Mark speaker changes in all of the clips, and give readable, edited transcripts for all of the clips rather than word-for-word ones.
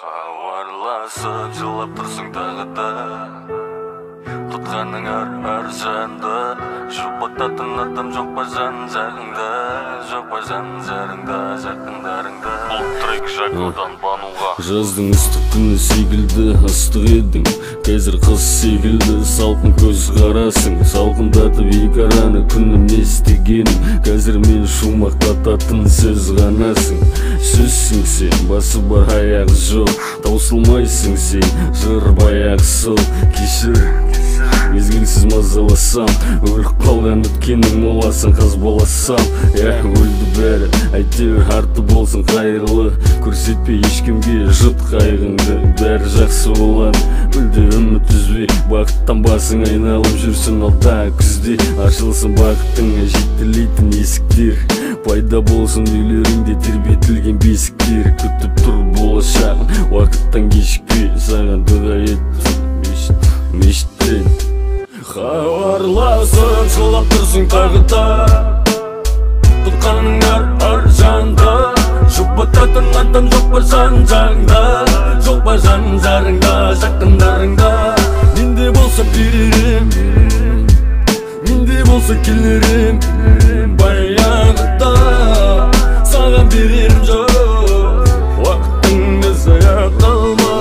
Speaker 1: Хабарласып жылап тұрсың тағы да, тұтқаның әр жанды. Жұбататын адам жоқ па жан жағыңда, жоқ па жан жарыңда, жақындарыңда. Бұл трек Жакодан Бануға.
Speaker 2: Жаздың ыстық күні секілді ыстық едің, қазір қыз секілді салқын көз қарасың. Салқындатып екі араны күнім не істегенім, қазір мен шумақтататын сөз ғанасың. Сөзсің сен, басы бар аяғы жоқ, таусылмайсың сен, жыр баяғы сол. Кешір, мезгілсіз мазаласам, өліп қалған өткенің моласын қазбаласам. Өлді бәрі, әйтеуір арты болсын қайырлы, көрсетпе ешкімге жұт қайғыңды, бәрі жақсы болады. Мүлде үміт үзбе, бақыттан басың айналып жүрсін алда күзде. Ашылсын бақыттыңа жетелейтін есіктер, пайда болсын үйлеріңде тербетілген бесіктер. Күтіп тұр болашағын, уақыттан кешікпе, саған дұға еттім мешіттен. Хабарласып жылап тұрсың тағы да, тұтқаның әр жанды. Жұбататын адам жоқ па жан жағыңда, жоқ па жан жарыңда, жақындарыңда. Менде болса берерім, менде болса келерім, баяғыда саған берерім жоқ, уақытыңды зая қылма.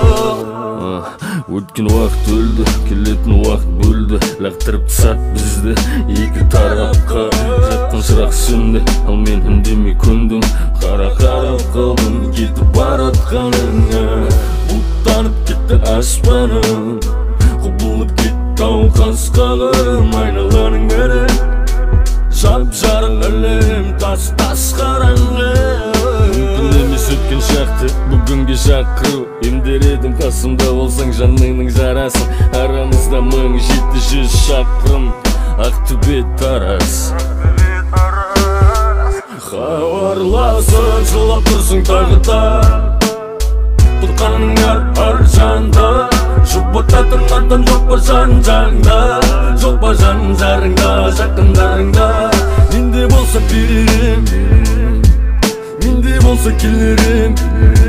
Speaker 2: Өткен уақыт өлді, келетін уақыт бөлді, лақтырып тастап бізді екі тарапқа. Жатқан шырақ сөнді, ал мен үндемей көндім, қарап қалдым кетіп баратқаныңа. Бұлттанып кетті аспаным, құбылып кетті ау қас-қағым. Айналаның бәрі жап-жарық әлем, тас қараңғы. Мүмкін емес өткен шақты бүгінге шақыру, емдер едім қасымда болсаң жаныңның жарасын. Арамызда 1700 шақырым, Ақтөбе Тарас. Хабарласып жылап тұрсың тағы да, тұтқаның әр жанды. Жұбататын адам жоқ па жан жағыңда, жоқ па жан жарыңда, жақындарыңда. Менде болса берерім, менде болса келерім,